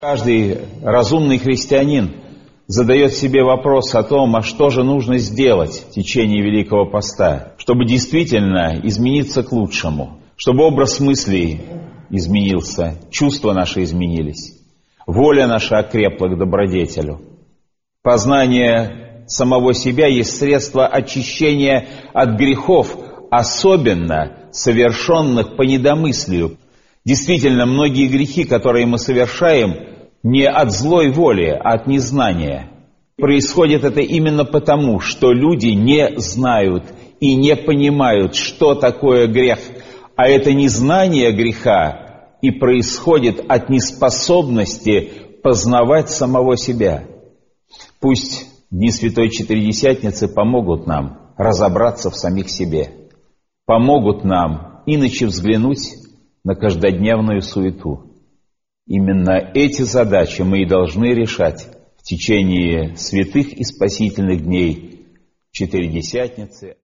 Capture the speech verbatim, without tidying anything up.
Каждый разумный христианин задает себе вопрос о том, а что же нужно сделать в течение Великого Поста, чтобы действительно измениться к лучшему, чтобы образ мыслей изменился, чувства наши изменились, воля наша окрепла к добродетелю. Познание самого себя есть средство очищения от грехов, особенно совершенных по недомыслию. Действительно, многие грехи, которые мы совершаем, не от злой воли, а от незнания. Происходит это именно потому, что люди не знают и не понимают, что такое грех. А это незнание греха и происходит от неспособности познавать самого себя. Пусть дни Святой Четыредесятницы помогут нам разобраться в самих себе, помогут нам иначе взглянуть на каждодневную суету. Именно эти задачи мы и должны решать в течение святых и спасительных дней Четыредесятницы.